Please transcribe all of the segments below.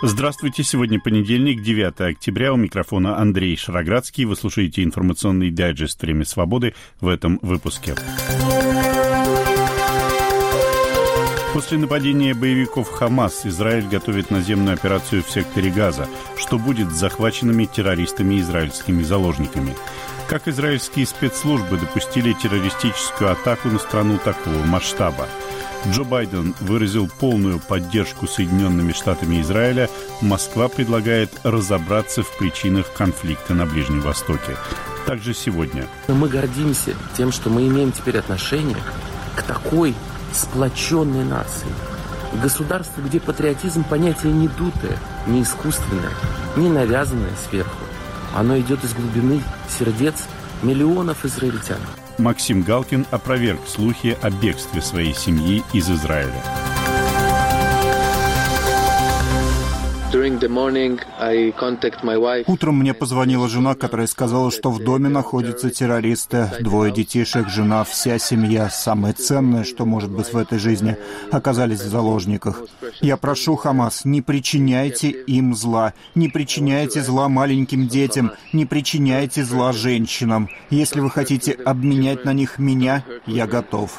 Здравствуйте, сегодня понедельник, 9 октября, у микрофона Андрей Шароградский. Вы слушаете информационный дайджест «Время свободы» в этом выпуске. После нападения боевиков Хамас Израиль готовит наземную операцию в секторе Газа. Что будет с захваченными террористами и израильскими заложниками? Как израильские спецслужбы допустили террористическую атаку на страну такого масштаба? Джо Байден выразил полную поддержку Соединенными Штатами Израиля. Москва предлагает разобраться в причинах конфликта на Ближнем Востоке. Также сегодня. Мы гордимся тем, что мы имеем теперь отношение к такой сплоченной нации. Государство, где патриотизм понятие не дутое, не искусственное, не навязанное сверху. Оно идет из глубины сердец миллионов израильтян. Максим Галкин опроверг слухи о бегстве своей семьи из Израиля. Утром мне позвонила жена, которая сказала, что в доме находятся террористы. 2 детишек, жена, вся семья, самое ценное, что может быть в этой жизни, оказались в заложниках. Я прошу Хамас, не причиняйте им зла, не причиняйте зла маленьким детям, не причиняйте зла женщинам. Если вы хотите обменять на них меня, я готов.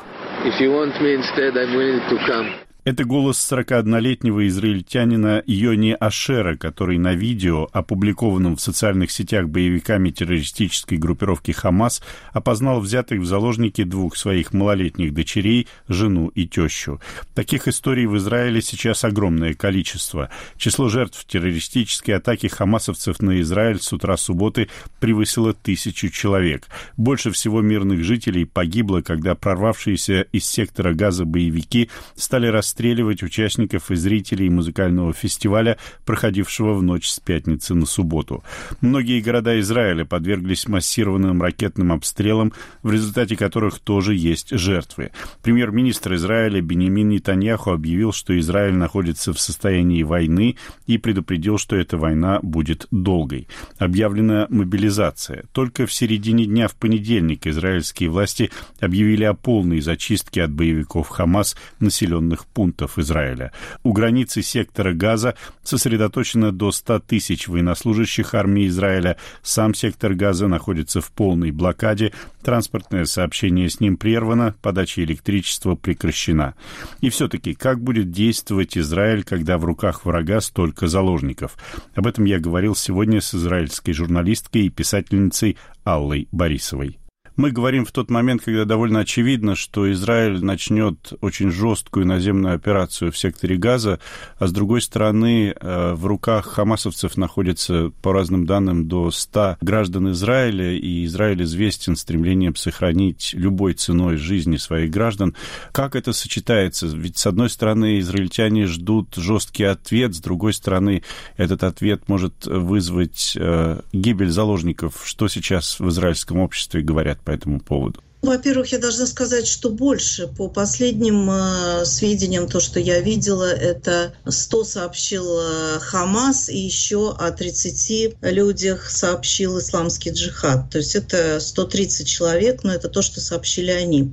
Это голос 41-летнего израильтянина Йони Ашера, который на видео, опубликованном в социальных сетях боевиками террористической группировки «Хамас», опознал взятых в заложники 2 своих малолетних дочерей, жену и тещу. Таких историй в Израиле сейчас огромное количество. Число жертв террористической атаки хамасовцев на Израиль с утра субботы превысило 1000 человек. Больше всего мирных жителей погибло, когда прорвавшиеся из сектора Газа боевики стали расстреливать участников и зрителей музыкального фестиваля, проходившего в ночь с пятницы на субботу. Многие города Израиля подверглись массированным ракетным обстрелам, в результате которых тоже есть жертвы. Премьер-министр Израиля Биньямин Нетаньяху объявил, что Израиль находится в состоянии войны и предупредил, что эта война будет долгой. Объявлена мобилизация. Только в середине дня в понедельник израильские власти объявили о полной зачистке от боевиков Хамас населенных пунктов Израиля. У границы сектора Газа сосредоточено до 100 тысяч военнослужащих армии Израиля. Сам сектор Газа находится в полной блокаде. Транспортное сообщение с ним прервано, подача электричества прекращена. И все-таки, как будет действовать Израиль, когда в руках врага столько заложников? Об этом я говорил сегодня с израильской журналисткой и писательницей Аллой Борисовой. Мы говорим в тот момент, когда довольно очевидно, что Израиль начнет очень жесткую наземную операцию в секторе Газа, а с другой стороны, в руках хамасовцев находится, по разным данным, до 100 граждан Израиля, и Израиль известен стремлением сохранить любой ценой жизни своих граждан. Как это сочетается? Ведь, с одной стороны, израильтяне ждут жесткий ответ, с другой стороны, этот ответ может вызвать гибель заложников. Что сейчас в израильском обществе говорят по этому поводу? Во-первых, я должна сказать, что больше. По последним сведениям, то, что я видела, это 100 сообщил Хамас, и еще о 30 людях сообщил Исламский джихад. То есть это 130 человек, но это то, что сообщили они.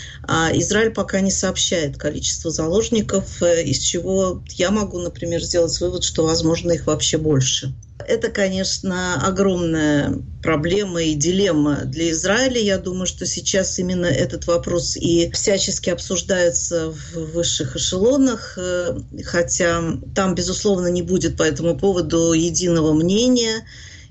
А Израиль пока не сообщает количество заложников, из чего я могу, например, сделать вывод, что, возможно, их вообще больше. Это, конечно, огромная проблема и дилемма для Израиля. Я думаю, что сейчас именно этот вопрос и всячески обсуждается в высших эшелонах, хотя там, безусловно, не будет по этому поводу единого мнения.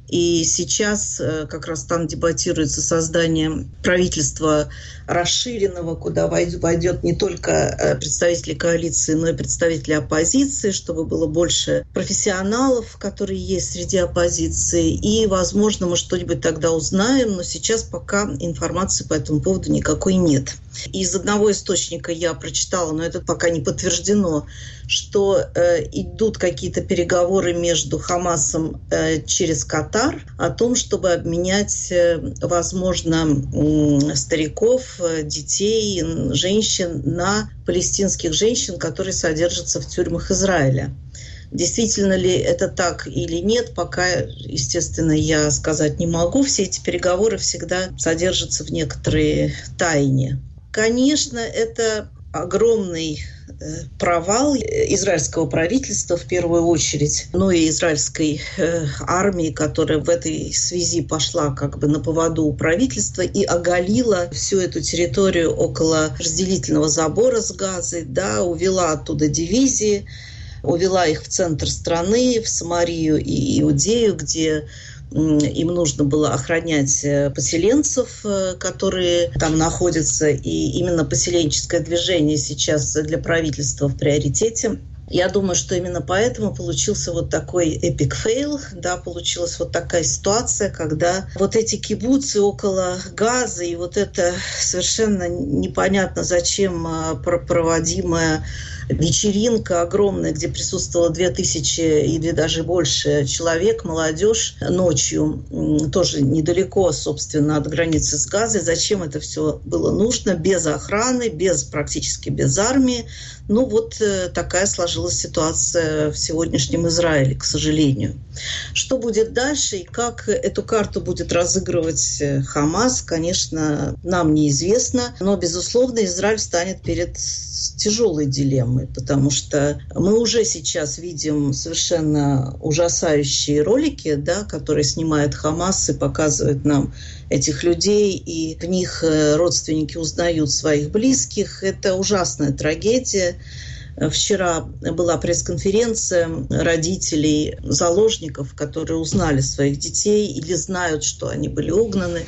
И сейчас как раз там дебатируется создание правительства расширенного, куда войдет не только представители коалиции, но и представители оппозиции, чтобы было больше профессионалов, которые есть среди оппозиции. И, возможно, мы что-нибудь тогда узнаем, но сейчас пока информации по этому поводу никакой нет. Из одного источника я прочитала, но это пока не подтверждено, что идут какие-то переговоры между Хамасом через Катар о том, чтобы обменять, возможно, стариков, детей, женщин на палестинских женщин, которые содержатся в тюрьмах Израиля. Действительно ли это так или нет, пока, естественно, я сказать не могу. Все эти переговоры всегда содержатся в некоторой тайне. Конечно, это огромный провал израильского правительства в первую очередь, но и израильской армии, которая в этой связи пошла как бы на поводу у правительства и оголила всю эту территорию около разделительного забора с Газой, да, увела оттуда дивизии, увела их в центр страны, в Самарию и Иудею, где им нужно было охранять поселенцев, которые там находятся, и именно поселенческое движение сейчас для правительства в приоритете. Я думаю, что именно поэтому получился вот такой epic fail, да, получилась вот такая ситуация, когда вот эти кибуцы около Газы и вот это совершенно непонятно зачем проводимая вечеринка огромная, где присутствовало 2000 или даже больше человек, молодежь, ночью, тоже недалеко, собственно, от границы с Газой. Зачем это все было нужно? Без охраны, практически без армии. Ну, вот такая сложилась ситуация в сегодняшнем Израиле, к сожалению. Что будет дальше и как эту карту будет разыгрывать Хамас, конечно, нам неизвестно. Но, безусловно, Израиль станет перед тяжелой дилеммой, потому что мы уже сейчас видим совершенно ужасающие ролики, да, которые снимает Хамас и показывает нам этих людей, и в них родственники узнают своих близких. Это ужасная трагедия. Вчера была пресс-конференция родителей заложников, которые узнали своих детей или знают, что они были угнаны,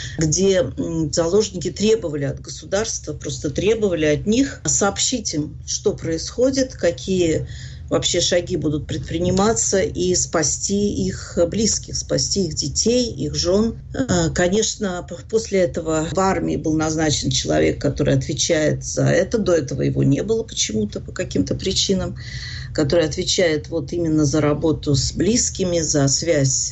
где заложники требовали от государства, просто требовали от них сообщить им, что происходит, какие вообще шаги будут предприниматься и спасти их близких, спасти их детей, их жен. Конечно, после этого в армии был назначен человек, который отвечает за это. До этого его не было почему-то, по каким-то причинам, который отвечает вот именно за работу с близкими, за связь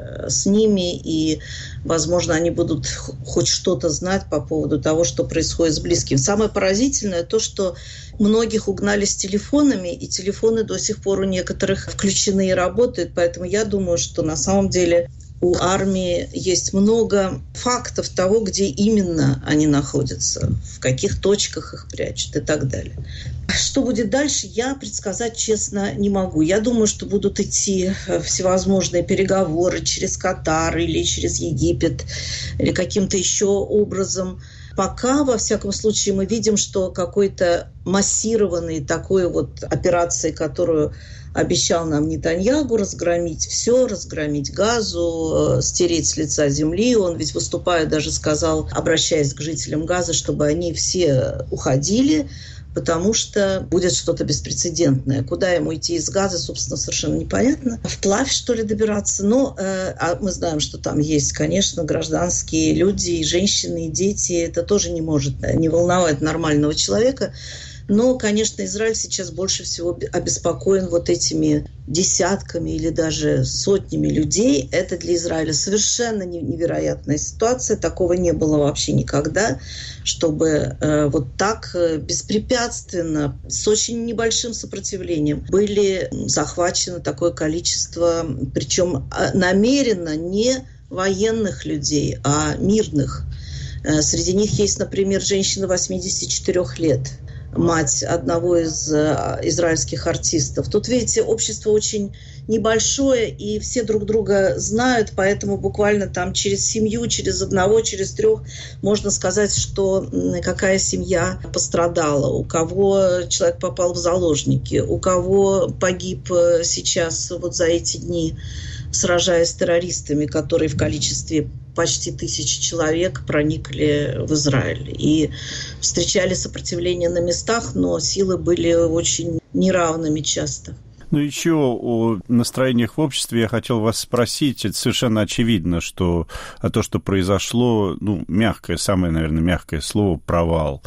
с ними. И, возможно, они будут хоть что-то знать по поводу того, что происходит с близкими. Самое поразительное то, что многих угнали с телефонами, и телефоны до сих пор у некоторых включены и работают. Поэтому я думаю, что на самом деле у армии есть много фактов того, где именно они находятся, в каких точках их прячут и так далее. Что будет дальше, я предсказать, честно, не могу. Я думаю, что будут идти всевозможные переговоры через Катар или через Египет, или каким-то еще образом. Пока, во всяком случае, мы видим, что какой-то массированной такой вот операции, которую обещал нам Нетаньяху, разгромить все, разгромить Газу, стереть с лица земли. Он ведь, выступая, даже сказал, обращаясь к жителям Газы, чтобы они все уходили, потому что будет что-то беспрецедентное. Куда ему идти из Газы, собственно, совершенно непонятно. Вплавь, что ли, добираться? Но мы знаем, что там есть, конечно, гражданские люди, и женщины, и дети. Это тоже не может не волновать нормального человека. Но, конечно, Израиль сейчас больше всего обеспокоен вот этими десятками или даже сотнями людей. Это для Израиля совершенно невероятная ситуация. Такого не было вообще никогда, чтобы вот так беспрепятственно, с очень небольшим сопротивлением были захвачено такое количество, причем намеренно не военных людей, а мирных. Среди них есть, например, женщина 84 лет, мать одного из израильских артистов. Тут, видите, общество очень небольшое, и все друг друга знают, поэтому буквально там через семью, через одного, через трех можно сказать, что какая семья пострадала, у кого человек попал в заложники, у кого погиб сейчас вот за эти дни, сражаясь с террористами, которые в количестве почти 1000 человек проникли в Израиль и встречали сопротивление на местах, но силы были очень неравными часто. Ну, еще о настроениях в обществе я хотел вас спросить. Это совершенно очевидно, что то, что произошло, мягкое, самое, наверное, мягкое слово – провал.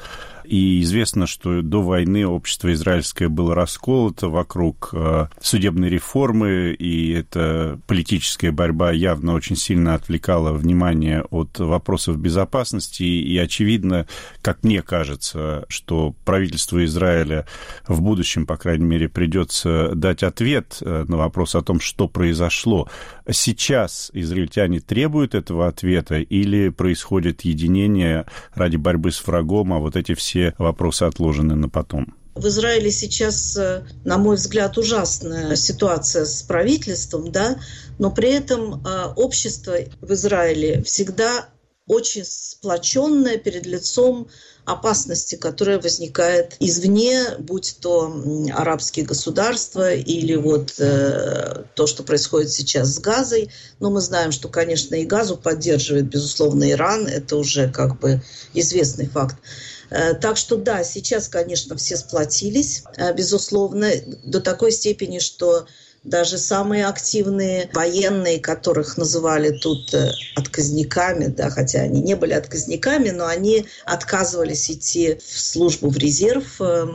И известно, что до войны общество израильское было расколото вокруг судебной реформы, и эта политическая борьба явно очень сильно отвлекала внимание от вопросов безопасности. И очевидно, как мне кажется, что правительству Израиля в будущем, по крайней мере, придется дать ответ на вопрос о том, что произошло. Сейчас израильтяне требуют этого ответа или происходит единение ради борьбы с врагом, а вот эти все вопросы отложены на потом? В Израиле сейчас, на мой взгляд, ужасная ситуация с правительством, да, но при этом общество в Израиле всегда очень сплоченное перед лицом опасности, которая возникает извне, будь то арабские государства или вот то, что происходит сейчас с Газой. Но мы знаем, что, конечно, и Газу поддерживает, безусловно, Иран. Это уже как бы известный факт. Так что да, сейчас, конечно, все сплотились, безусловно, до такой степени, что даже самые активные военные, которых называли тут отказниками, да, хотя они не были отказниками, но они отказывались идти в службу в резерв,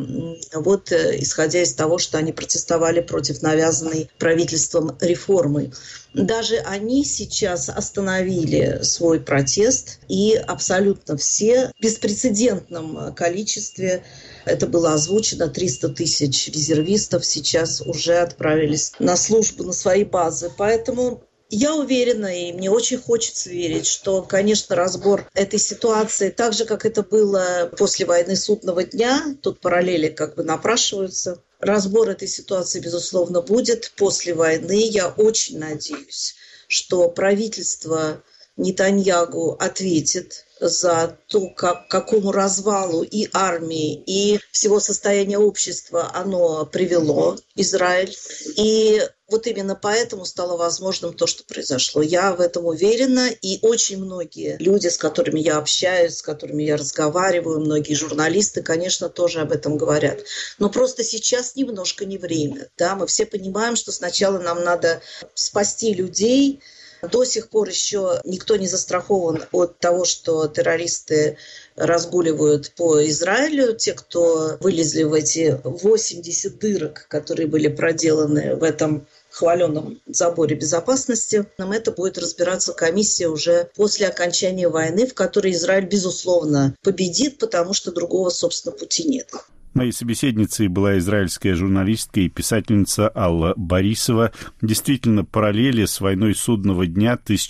вот исходя из того, что они протестовали против навязанной правительством реформы. Даже они сейчас остановили свой протест, и абсолютно все в беспрецедентном количестве, это было озвучено, 300 тысяч резервистов сейчас уже отправились на службу, на свои базы. Поэтому я уверена, и мне очень хочется верить, что, конечно, разбор этой ситуации, так же, как это было после войны Судного дня, тут параллели как бы напрашиваются, разбор этой ситуации, безусловно, будет после войны. Я очень надеюсь, что правительство Нетаньяху ответит за то, к какому развалу и армии, и всего состояния общества оно привело Израиль. И вот именно поэтому стало возможным то, что произошло. Я в этом уверена, и очень многие люди, с которыми я общаюсь, с которыми я разговариваю, многие журналисты, конечно, тоже об этом говорят. Но просто сейчас немножко не время. Да? Мы все понимаем, что сначала нам надо спасти людей. До сих пор еще никто не застрахован от того, что террористы разгуливают по Израилю. Те, кто вылезли в эти 80 дырок, которые были проделаны в этом хваленном заборе безопасности. Это будет разбираться комиссия уже после окончания войны, в которой Израиль, безусловно, победит, потому что другого, собственно, пути нет. Моей собеседницей была израильская журналистка и писательница Алла Борисова. Действительно, параллели с войной Судного дня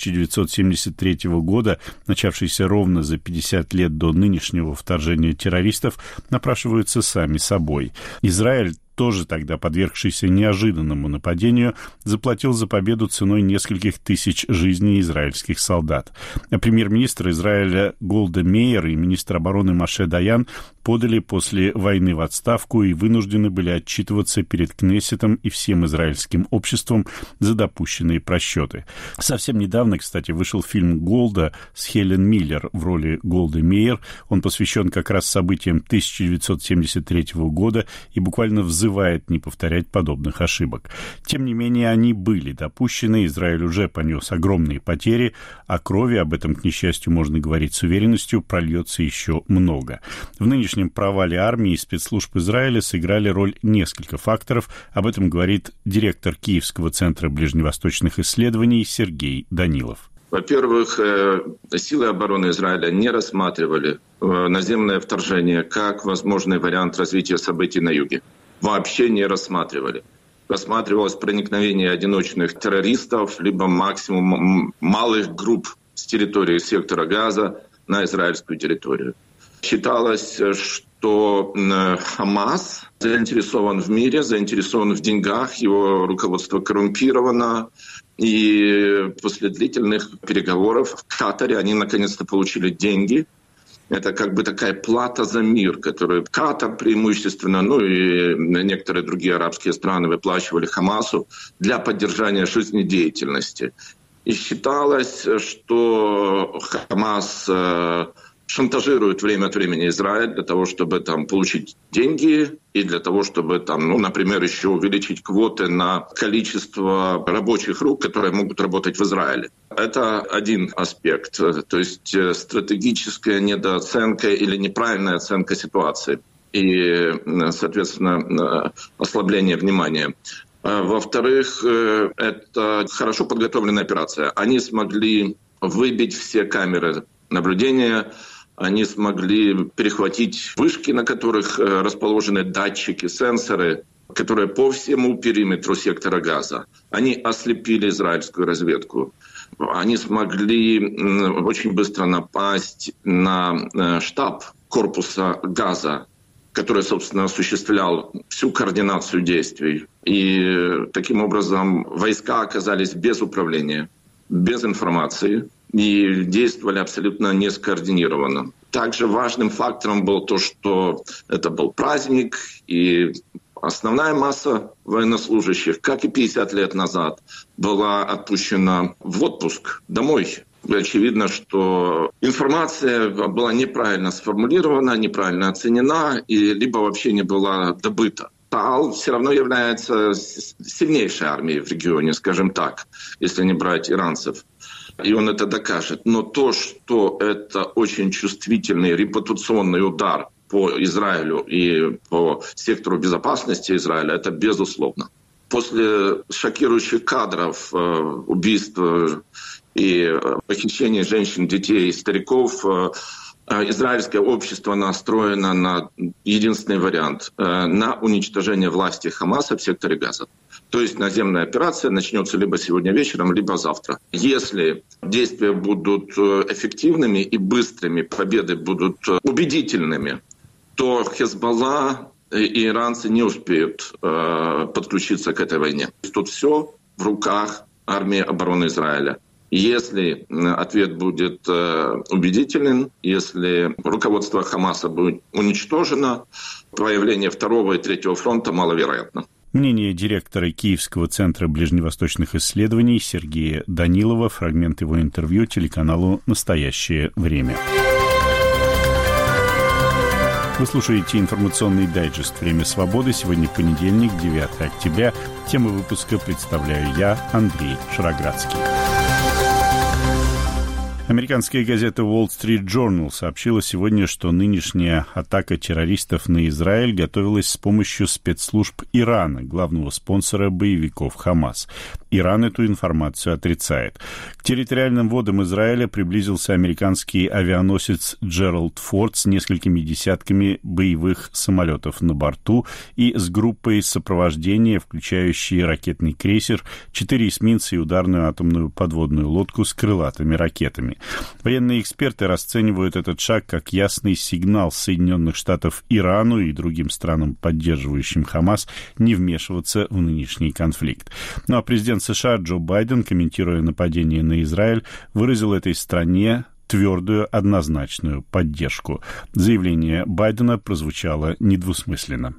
1973 года, начавшейся ровно за 50 лет до нынешнего вторжения террористов, напрашиваются сами собой. Израиль, тоже тогда подвергшийся неожиданному нападению, заплатил за победу ценой нескольких тысяч жизней израильских солдат. Премьер-министр Израиля Голда Меир и министр обороны Моше Даян подали после войны в отставку и вынуждены были отчитываться перед Кнессетом и всем израильским обществом за допущенные просчеты. Совсем недавно, кстати, вышел фильм «Голда» с Хелен Миллер в роли Голды Меир. Он посвящен как раз событиям 1973 года и буквально взывает не повторять подобных ошибок. Тем не менее, они были допущены, Израиль уже понес огромные потери, а крови, об этом, к несчастью, можно говорить с уверенностью, прольется еще много. В нынешнем провале армии и спецслужб Израиля сыграли роль несколько факторов. Об этом говорит директор Киевского центра ближневосточных исследований Сергей Данилов. Во-первых, силы обороны Израиля не рассматривали наземное вторжение как возможный вариант развития событий на юге. Вообще не рассматривали. Рассматривалось проникновение одиночных террористов, либо максимум малых групп с территории сектора Газа на израильскую территорию. Считалось, что Хамас заинтересован в мире, заинтересован в деньгах, его руководство коррумпировано. И после длительных переговоров в Катаре они наконец-то получили деньги. Это как бы такая плата за мир, которую Катар преимущественно, и некоторые другие арабские страны выплачивали Хамасу для поддержания жизнедеятельности. И считалось, что Хамас шантажирует время от времени Израиль для того, чтобы там получить деньги и для того, чтобы там, например, еще увеличить квоты на количество рабочих рук, которые могут работать в Израиле. Это один аспект, то есть стратегическая недооценка или неправильная оценка ситуации и, соответственно, ослабление внимания. Во-вторых, это хорошо подготовленная операция. Они смогли выбить все камеры наблюдения, они смогли перехватить вышки, на которых расположены датчики, сенсоры, которые по всему периметру сектора Газа. Они ослепили израильскую разведку. Они смогли очень быстро напасть на штаб корпуса Газа, который, собственно, осуществлял всю координацию действий. И таким образом войска оказались без управления, без информации и действовали абсолютно не скоординированно. Также важным фактором был то, что это был праздник, и основная масса военнослужащих, как и 50 лет назад, была отпущена в отпуск домой. Очевидно, что информация была неправильно сформулирована, неправильно оценена, и либо вообще не была добыта. ТААЛ все равно является сильнейшей армией в регионе, скажем так, если не брать иранцев. И он это докажет. Но то, что это очень чувствительный репутационный удар по Израилю и по сектору безопасности Израиля, это безусловно. После шокирующих кадров, убийств и похищения женщин, детей и стариков, израильское общество настроено на единственный вариант – на уничтожение власти Хамаса в секторе Газа. То есть наземная операция начнется либо сегодня вечером, либо завтра. Если действия будут эффективными и быстрыми, победы будут убедительными, то Хезболла и иранцы не успеют подключиться к этой войне. Тут все в руках армии обороны Израиля. Если ответ будет убедителен, если руководство Хамаса будет уничтожено, появление второго и третьего фронта маловероятно. Мнение директора Киевского центра ближневосточных исследований Сергея Данилова, фрагмент его интервью телеканалу «Настоящее время». Вы слушаете информационный дайджест «Время свободы». Сегодня понедельник, 9 октября. Тему выпуска представляю я, Андрей Шароградский. Американская газета Wall Street Journal сообщила сегодня, что нынешняя атака террористов на Израиль готовилась с помощью спецслужб Ирана, главного спонсора боевиков Хамас. Иран эту информацию отрицает. К территориальным водам Израиля приблизился американский авианосец Джеральд Форд с несколькими десятками боевых самолетов на борту и с группой сопровождения, включающей ракетный крейсер, 4 эсминца и ударную атомную подводную лодку с крылатыми ракетами. Военные эксперты расценивают этот шаг как ясный сигнал Соединенных Штатов Ирану и другим странам, поддерживающим Хамас, не вмешиваться в нынешний конфликт. Ну а президент США Джо Байден, комментируя нападение на Израиль, выразил этой стране твердую, однозначную поддержку. Заявление Байдена прозвучало недвусмысленно.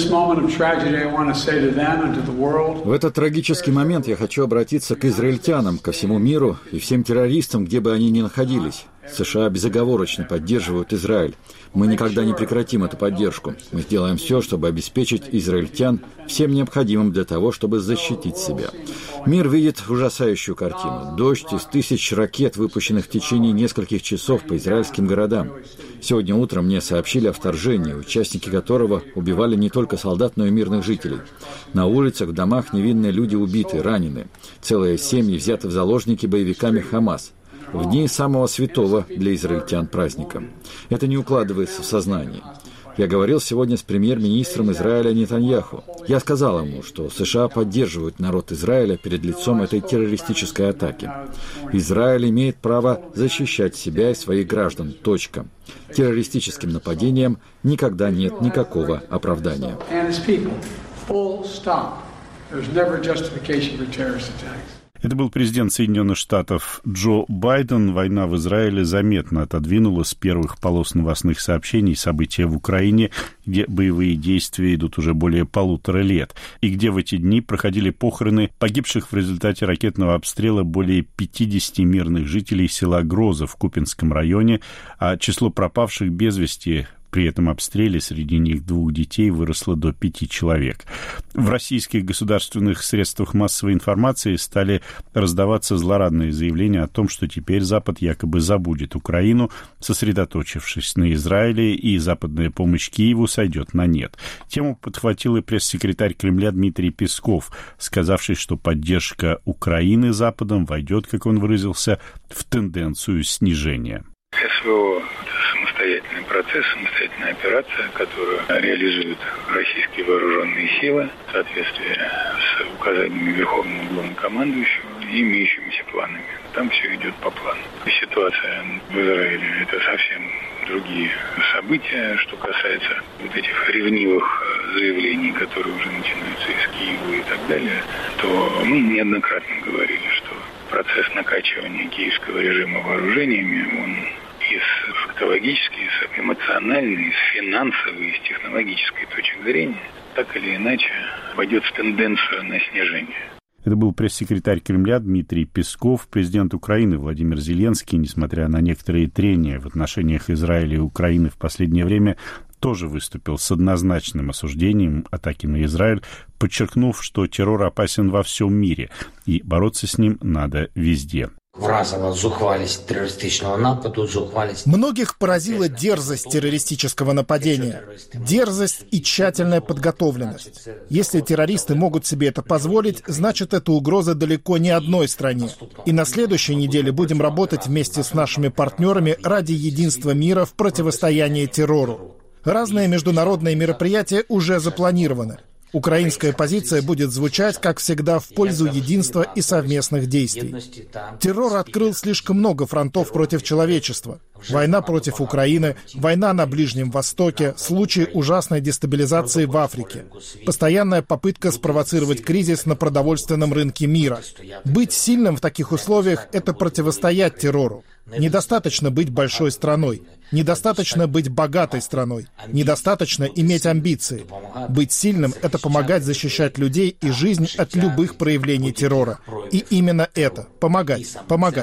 В этот трагический момент я хочу обратиться к израильтянам, ко всему миру и всем террористам, где бы они ни находились. США безоговорочно поддерживают Израиль. Мы никогда не прекратим эту поддержку. Мы сделаем все, чтобы обеспечить израильтян всем необходимым для того, чтобы защитить себя. Мир видит ужасающую картину. Дождь из тысяч ракет, выпущенных в течение нескольких часов по израильским городам. Сегодня утром мне сообщили о вторжении, участники которого убивали не только солдат, но и мирных жителей. На улицах, в домах невинные люди убиты, ранены. Целые семьи взяты в заложники боевиками Хамас. В дни самого святого для израильтян праздника. Это не укладывается в сознание. Я говорил сегодня с премьер-министром Израиля Нетаньяху. Я сказал ему, что США поддерживают народ Израиля перед лицом этой террористической атаки. Израиль имеет право защищать себя и своих граждан. Точка. Террористическим нападениям никогда нет никакого оправдания. Это был президент Соединенных Штатов Джо Байден. Война в Израиле заметно отодвинула с первых полос новостных сообщений события в Украине, где боевые действия идут уже более 1,5 лет, и где в эти дни проходили похороны погибших в результате ракетного обстрела более 50 мирных жителей села Гроза в Купинском районе, а число пропавших без вести при этом обстреле среди них 2 детей выросло до 5 человек. В российских государственных средствах массовой информации стали раздаваться злорадные заявления о том, что теперь Запад якобы забудет Украину, сосредоточившись на Израиле, и западная помощь Киеву сойдет на нет. Тему подхватил и пресс-секретарь Кремля Дмитрий Песков, сказавший, что поддержка Украины Западом войдет, как он выразился, в тенденцию снижения. СВО – это самостоятельный процесс, самостоятельная операция, которую реализуют российские вооруженные силы в соответствии с указаниями Верховного Главнокомандующего и имеющимися планами. Там все идет по плану. Ситуация в Израиле – это совсем другие события. Что касается вот этих ревнивых заявлений, которые уже начинаются из Киева и так далее, то мы неоднократно говорили, что процесс накачивания киевского режима вооружениями, он и с фактологической, и с эмоциональной, и с финансовой, и с технологической точки зрения так или иначе пойдет в тенденцию на снижение. Это был пресс-секретарь Кремля Дмитрий Песков. Президент Украины Владимир Зеленский, несмотря на некоторые трения в отношениях Израиля и Украины в последнее время, тоже выступил с однозначным осуждением атаки на Израиль, подчеркнув, что террор опасен во всем мире, и бороться с ним надо везде. Многих поразила дерзость террористического нападения. Дерзость и тщательная подготовленность. Если террористы могут себе это позволить, значит, это угроза далеко не одной стране. И на следующей неделе будем работать вместе с нашими партнерами ради единства мира в противостоянии террору. Разные международные мероприятия уже запланированы. Украинская позиция будет звучать, как всегда, в пользу единства и совместных действий. Террор открыл слишком много фронтов против человечества. Война против Украины, война на Ближнем Востоке, случаи ужасной дестабилизации в Африке. Постоянная попытка спровоцировать кризис на продовольственном рынке мира. Быть сильным в таких условиях — это противостоять террору. Недостаточно быть большой страной. Недостаточно быть богатой страной. Недостаточно иметь амбиции. Быть сильным — это помогать защищать людей и жизнь от любых проявлений террора. И именно это — помогать.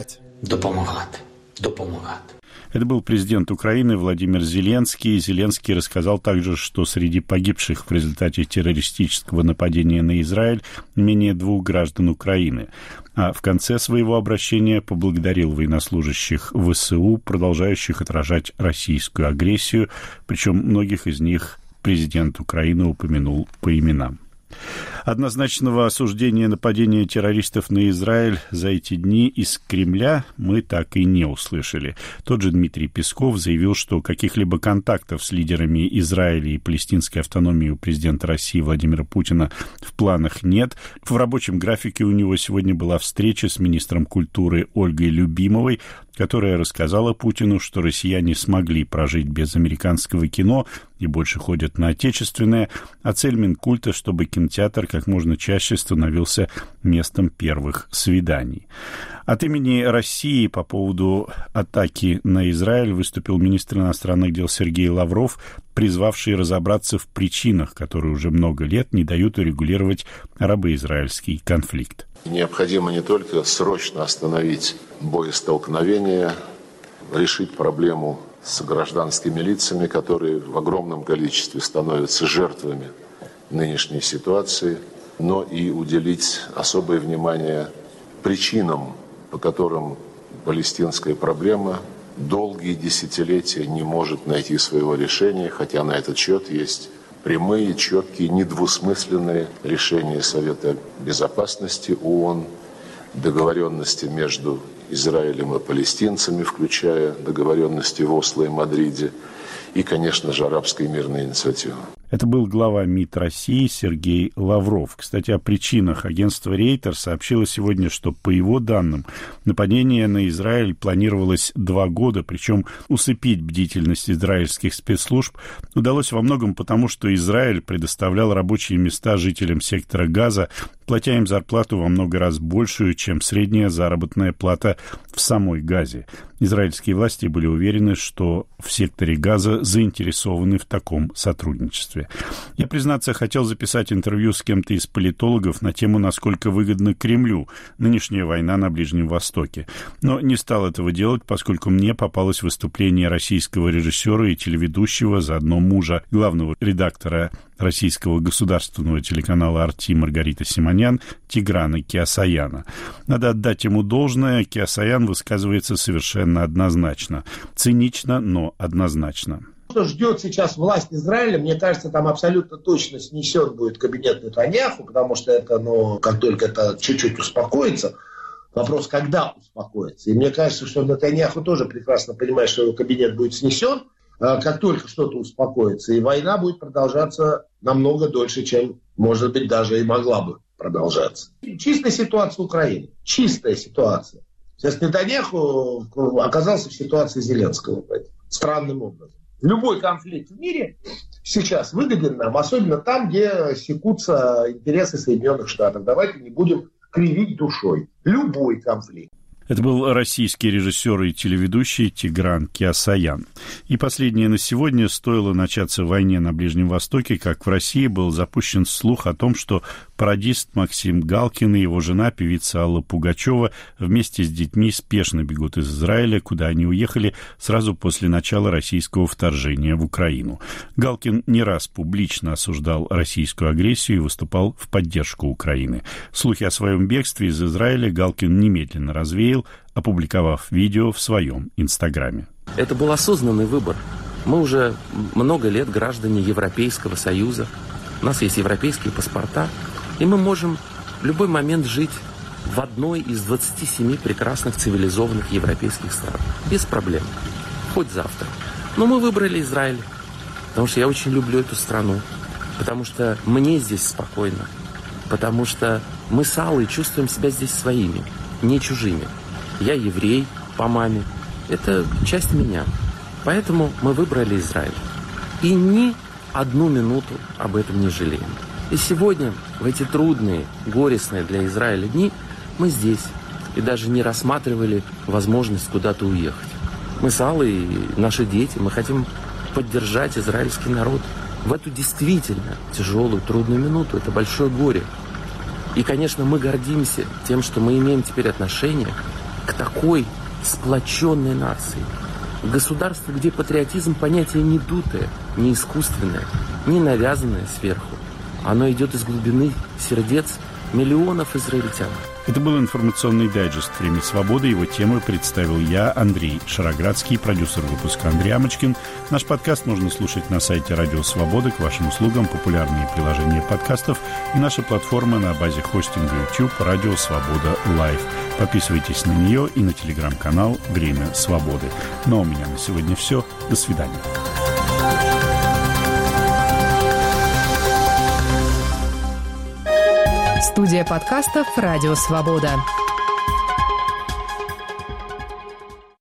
Это был президент Украины Владимир Зеленский. Зеленский рассказал также, что среди погибших в результате террористического нападения на Израиль менее 2 граждан Украины. А в конце своего обращения поблагодарил военнослужащих ВСУ, продолжающих отражать российскую агрессию, причем многих из них президент Украины упомянул по именам. Однозначного осуждения нападения террористов на Израиль за эти дни из Кремля мы так и не услышали. Тот же Дмитрий Песков заявил, что каких-либо контактов с лидерами Израиля и палестинской автономии у президента России Владимира Путина в планах нет. В рабочем графике у него сегодня была встреча с министром культуры Ольгой Любимовой, которая рассказала Путину, что россияне смогли прожить без американского кино и больше ходят на отечественное, а цель Минкульта, чтобы кинотеатр как можно чаще становился местом первых свиданий. От имени России по поводу атаки на Израиль выступил министр иностранных дел Сергей Лавров, призвавший разобраться в причинах, которые уже много лет не дают урегулировать арабо-израильский конфликт. Необходимо не только срочно остановить боестолкновения, решить проблему с гражданскими лицами, которые в огромном количестве становятся жертвами нынешней ситуации, но и уделить особое внимание причинам, по которым палестинская проблема долгие десятилетия не может найти своего решения, хотя на этот счет есть прямые, четкие, недвусмысленные решения Совета Безопасности ООН, договоренности между Израилем и палестинцами, включая договоренности в Осло и Мадриде, и, конечно же, арабской мирной инициативы. Это был глава МИД России Сергей Лавров. Кстати, о причинах агентство Рейтер сообщило сегодня, что, по его данным, нападение на Израиль планировалось 2 года, причем усыпить бдительность израильских спецслужб удалось во многом потому, что Израиль предоставлял рабочие места жителям сектора Газа, платя им зарплату во много раз большую, чем средняя заработная плата в самой Газе. Израильские власти были уверены, что в секторе Газа заинтересованы в таком сотрудничестве. Я, признаться, хотел записать интервью с кем-то из политологов на тему, насколько выгодна Кремлю нынешняя война на Ближнем Востоке. Но не стал этого делать, поскольку мне попалось выступление российского режиссера и телеведущего, заодно мужа главного редактора российского государственного телеканала «Арти» Маргарита Симонян, Тиграна Кеосаяна. Надо отдать ему должное, Кеосаян высказывается совершенно однозначно. Цинично, но однозначно. Что ждет сейчас власть Израиля, мне кажется, там абсолютно точно снесен будет кабинет Нетаньяху, потому что это, как только это чуть-чуть успокоится, вопрос, когда успокоится. И мне кажется, что Нетаньяху тоже прекрасно понимает, что его кабинет будет снесен, как только что-то успокоится, и война будет продолжаться намного дольше, чем, может быть, даже и могла бы продолжаться. Чистая ситуация Украины. Чистая ситуация. Сейчас Нетаньяху оказался в ситуации Зеленского. Странным образом. Любой конфликт в мире сейчас выгоден нам, особенно там, где секутся интересы Соединенных Штатов. Давайте не будем кривить душой. Любой конфликт. Это был российский режиссер и телеведущий Тигран Кеосаян. И последнее на сегодня: стоило начаться войне на Ближнем Востоке, как в России был запущен слух о том, что пародист Максим Галкин и его жена, певица Алла Пугачева, вместе с детьми спешно бегут из Израиля, куда они уехали сразу после начала российского вторжения в Украину. Галкин не раз публично осуждал российскую агрессию и выступал в поддержку Украины. Слухи о своем бегстве из Израиля Галкин немедленно развеял, опубликовав видео в своем Инстаграме. Это был осознанный выбор. Мы уже много лет граждане Европейского Союза. У нас есть европейские паспорта. И мы можем в любой момент жить в одной из 27 прекрасных цивилизованных европейских стран. Без проблем. Хоть завтра. Но мы выбрали Израиль. Потому что я очень люблю эту страну. Потому что мне здесь спокойно. Потому что мы с Аллой чувствуем себя здесь своими, не чужими. Я еврей по маме. Это часть меня. Поэтому мы выбрали Израиль. И ни одну минуту об этом не жалеем. И сегодня, в эти трудные, горестные для Израиля дни, мы здесь. И даже не рассматривали возможность куда-то уехать. Мы с Аллой и наши дети, мы хотим поддержать израильский народ в эту действительно тяжелую, трудную минуту. Это большое горе. И, конечно, мы гордимся тем, что мы имеем теперь отношение к такой сплоченной нации. Государство, где патриотизм понятие не дутое, не искусственное, не навязанное сверху. Оно идет из глубины сердец миллионов израильтян. Это был информационный дайджест «Время свободы». Его темы представил я, Андрей Шароградский, продюсер выпуска Андрей Амочкин. Наш подкаст можно слушать на сайте Радио Свобода. К вашим услугам популярные приложения подкастов и наша платформа на базе хостинга YouTube «Радио Свобода Лайв». Подписывайтесь на нее и на телеграм-канал «Время свободы». Ну а у меня на сегодня все. До свидания. Студия подкастов «Радио Свобода».